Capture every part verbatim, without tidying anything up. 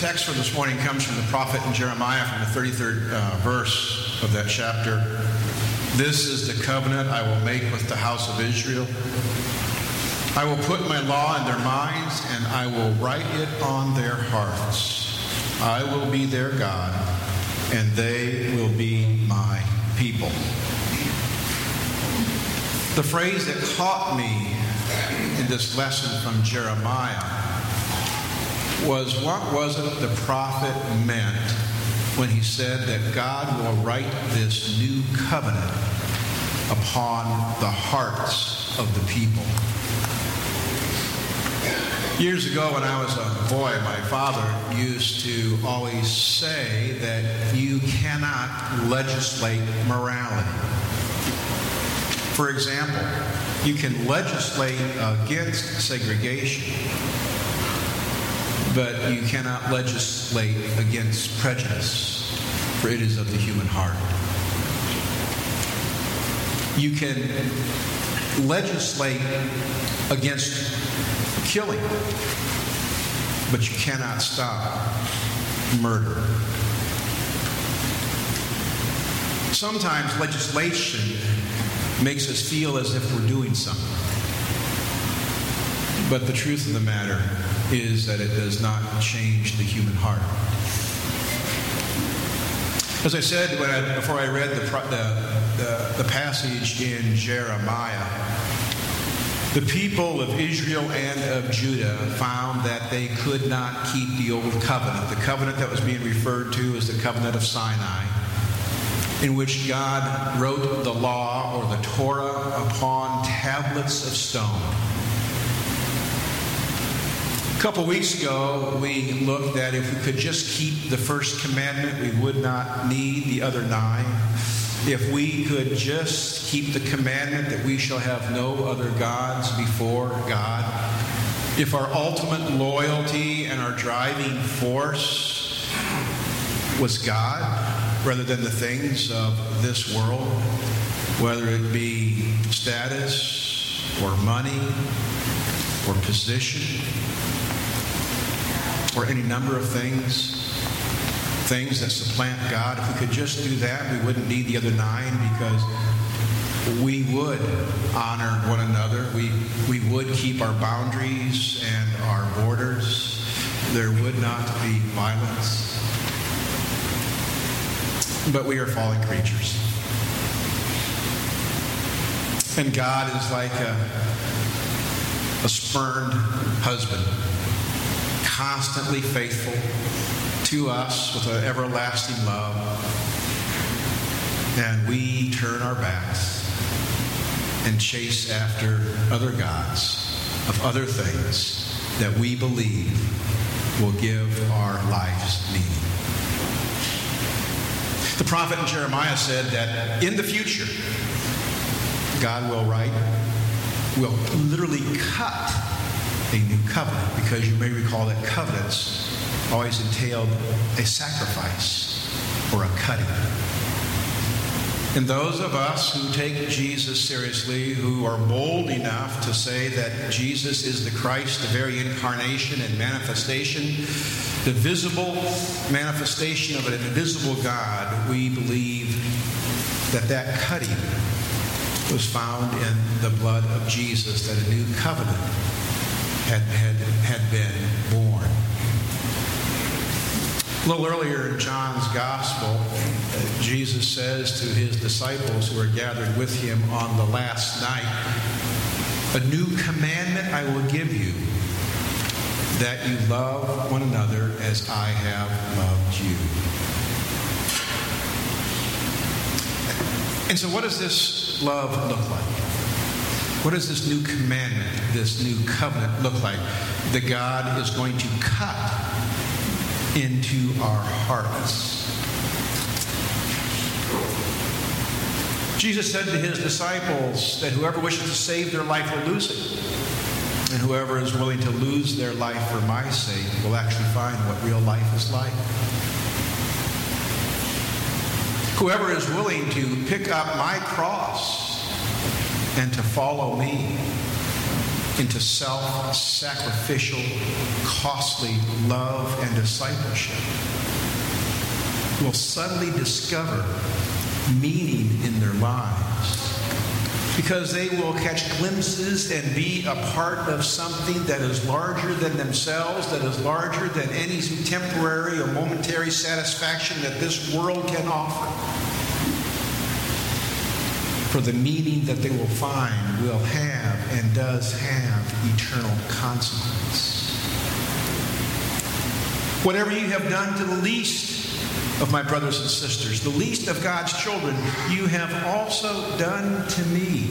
text for this morning comes from the prophet in Jeremiah, from the thirty-third uh, verse of that chapter. This is the covenant I will make with the house of Israel. I will put my law in their minds, and I will write it on their hearts. I will be their God, and they will be my people. The phrase that caught me in this lesson from Jeremiah was, what was it the prophet meant when he said that God will write this new covenant upon the hearts of the people? Years ago when I was a boy, my father used to always say that you cannot legislate morality. For example, you can legislate against segregation, but you cannot legislate against prejudice, for it is of the human heart. You can legislate against killing, but you cannot stop murder. Sometimes legislation makes us feel as if we're doing something. But the truth of the matter is that it does not change the human heart. As I said when I, before I read the, the, the, the passage in Jeremiah, the people of Israel and of Judah found that they could not keep the old covenant. The covenant that was being referred to as the covenant of Sinai, in which God wrote the law or the Torah upon tablets of stone. A couple weeks ago, we looked at if we could just keep the first commandment, we would not need the other nine. If we could just keep the commandment that we shall have no other gods before God. If our ultimate loyalty and our driving force was God rather than the things of this world, whether it be status or money or position, or any number of things, things that supplant God. If we could just do that, we wouldn't need the other nine, because we would honor one another. We, we would keep our boundaries and our borders. There would not be violence. But we are fallen creatures. And God is like a, a spurned husband, constantly faithful to us with an everlasting love, and we turn our backs and chase after other gods of other things that we believe will give our lives meaning. The prophet in Jeremiah said that in the future, God will write, will literally cut a new covenant, because you may recall that covenants always entailed a sacrifice or a cutting. And those of us who take Jesus seriously, who are bold enough to say that Jesus is the Christ, the very incarnation and manifestation, the visible manifestation of an invisible God, we believe that that cutting was found in the blood of Jesus, that a new covenant Had, had, had been born. A little earlier in John's Gospel, uh, Jesus says to his disciples who are gathered with him on the last night, "A new commandment I will give you, that you love one another as I have loved you." And so what does this love look like? What does this new commandment, this new covenant look like that God is going to cut into our hearts? Jesus said to his disciples that whoever wishes to save their life will lose it, and whoever is willing to lose their life for my sake will actually find what real life is like. Whoever is willing to pick up my cross and to follow me into self-sacrificial, costly love and discipleship will suddenly discover meaning in their lives, because they will catch glimpses and be a part of something that is larger than themselves, that is larger than any temporary or momentary satisfaction that this world can offer. For the meaning that they will find will have and does have eternal consequence. Whatever you have done to the least of my brothers and sisters, the least of God's children, you have also done to me.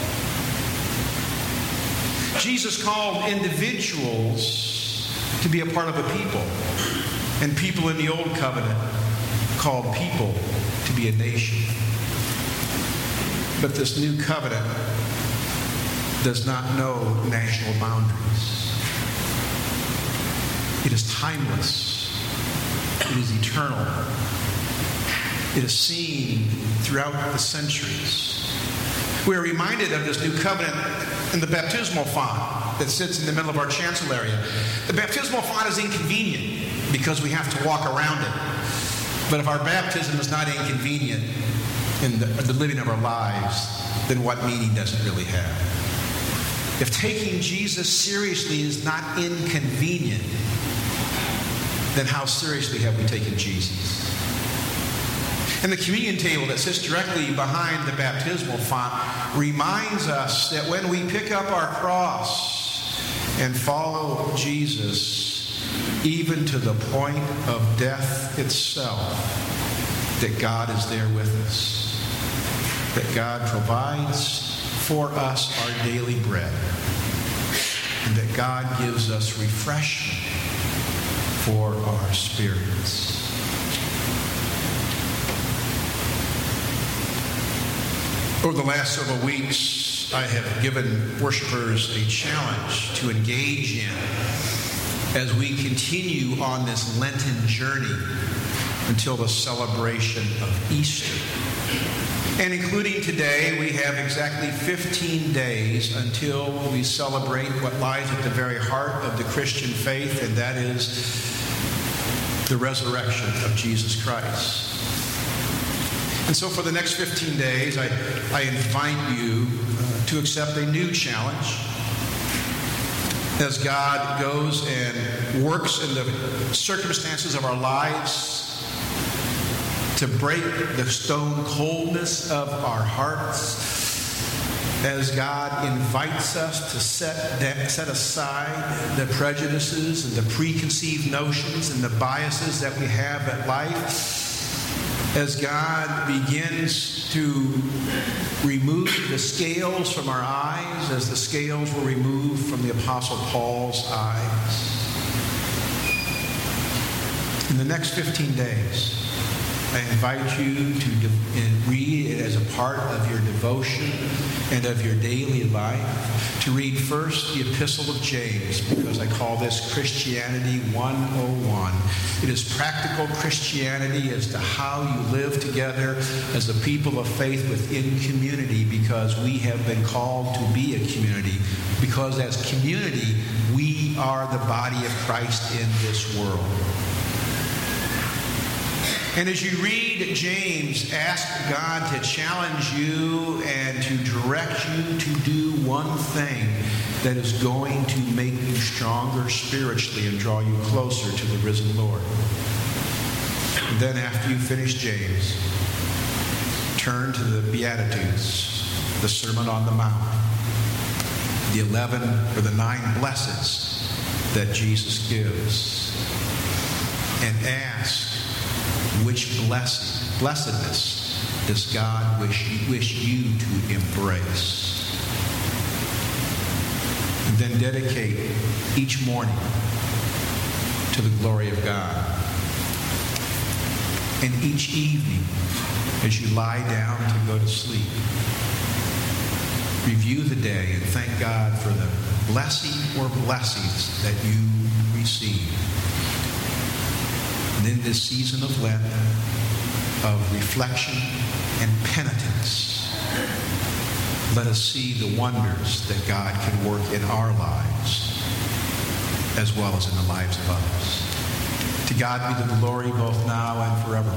Jesus called individuals to be a part of a people, and people in the Old Covenant called people to be a nation. But this new covenant does not know national boundaries. It is timeless. It is eternal. It is seen throughout the centuries. We are reminded of this new covenant in the baptismal font that sits in the middle of our chancel area. The baptismal font is inconvenient because we have to walk around it. But if our baptism is not inconvenient in the, the living of our lives, then what meaning does it really have? If taking Jesus seriously is not inconvenient, then how seriously have we taken Jesus? And the communion table that sits directly behind the baptismal font reminds us that when we pick up our cross and follow Jesus, even to the point of death itself, that God is there with us, that God provides for us our daily bread, and that God gives us refreshment for our spirits. Over the last several weeks, I have given worshipers a challenge to engage in as we continue on this Lenten journey until the celebration of Easter. And including today, we have exactly fifteen days until we celebrate what lies at the very heart of the Christian faith, and that is the resurrection of Jesus Christ. And so for the next fifteen days, I, I invite you uh, to accept a new challenge as God goes and works in the circumstances of our lives to break the stone coldness of our hearts, as God invites us to set, that, set aside the prejudices and the preconceived notions and the biases that we have at life, as God begins to remove the scales from our eyes as the scales were removed from the Apostle Paul's eyes. In the next fifteen days, I invite you to de- read it as a part of your devotion and of your daily life. To read first the Epistle of James, because I call this Christianity one oh one. It is practical Christianity as to how you live together as a people of faith within community, because we have been called to be a community. Because as community, we are the body of Christ in this world. And as you read James, ask God to challenge you and to direct you to do one thing that is going to make you stronger spiritually and draw you closer to the risen Lord. And then after you finish James, turn to the Beatitudes, the Sermon on the Mount, the eleven or the nine blessings that Jesus gives, and ask, which blessing, blessedness does God wish, wish you to embrace? And then dedicate each morning to the glory of God. And each evening, as you lie down to go to sleep, review the day and thank God for the blessing or blessings that you receive. And in this season of Lent, of reflection and penitence, let us see the wonders that God can work in our lives as well as in the lives of others. To God be the glory both now and forever.